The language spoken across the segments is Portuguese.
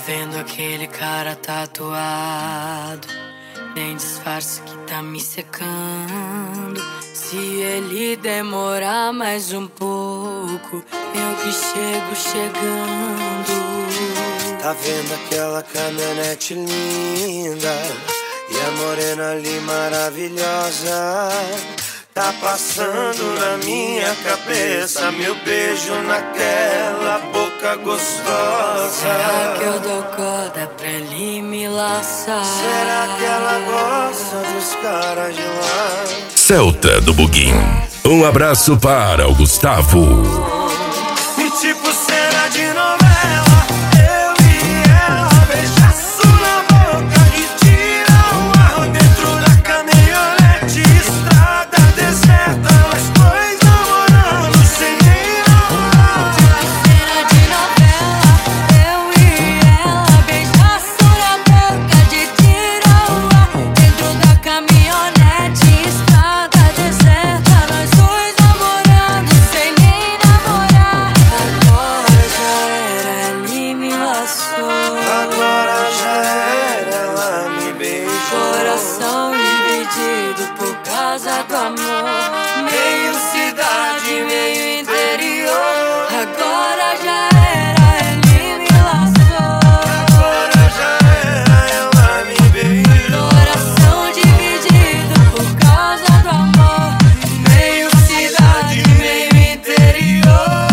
vendo aquele cara tatuado? Nem disfarce que tá me secando. Se ele demorar mais um pouco, eu que chego chegando. Tá vendo aquela caminhonete linda e a morena ali maravilhosa? Tá passando na minha cabeça meu beijo naquela boca gostosa. Será que eu dou corda pra ele me laçar? Será que ela gosta dos caras de lá? Celta do Buguinho. Um abraço para o Gustavo. E tipo cena de novela, eu e ela, beijaço na boca e tira o ar dentro da caminhonete, estrada deserta, nós dois namorando sem nem namorar. Cena de novela, eu e ela, beijaço na boca de tira o ar dentro da caminhonete, estrada deserta, nós dois namorando sem nem namorar. Agora já era, ele me laçou. Agora já era, ela me beijou. Coração dividido por causa do amor. Meio cidade, meio interior. Agora já era, ele me laçou. Agora já era, ela me beijou. Coração dividido por causa do amor. Meio cidade, meio interior.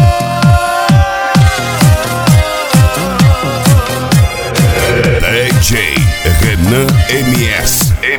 DJ Renan MS.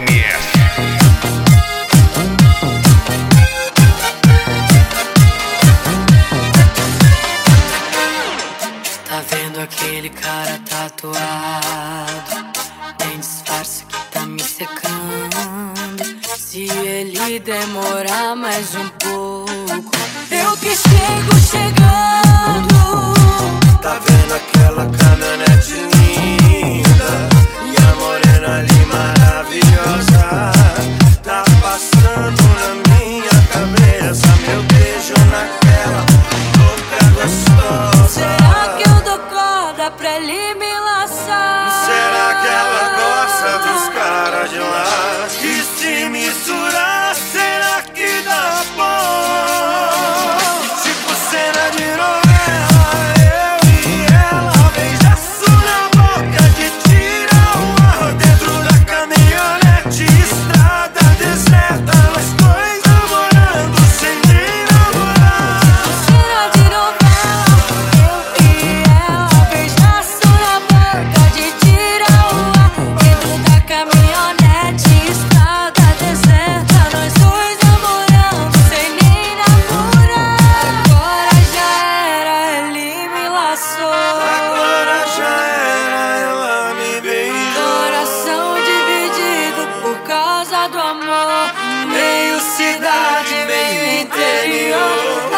Tá vendo aquele cara tatuado? Nem disfarce que tá me secando. Se ele demorar mais um pouco, eu que chego chegando. Tá vendo aquela caminhonete linda e a morena ali maravilhosa? Tá passando na minha cabeça meu beijo naquela boca gostosa. Será que eu dou corda pra ele me laçar? Será que ela gosta dos caras de lá? E se misturar, será que dá bom? Tipo cena de novela, eu e ela, beijaço na boca de tira o ar dentro da caminhonete, estrada deserta, nós dois namorando sem nem namorar. Cena de novela, eu e ela, beijaço na boca de tira o ar dentro da caminhonete, estrada deserta, nós dois namorando sem nem namorar. Agora já era, ele me laçou. Agora já era, ela me beijou. Coração dividido por causa do amor. Meio cidade, meio interior.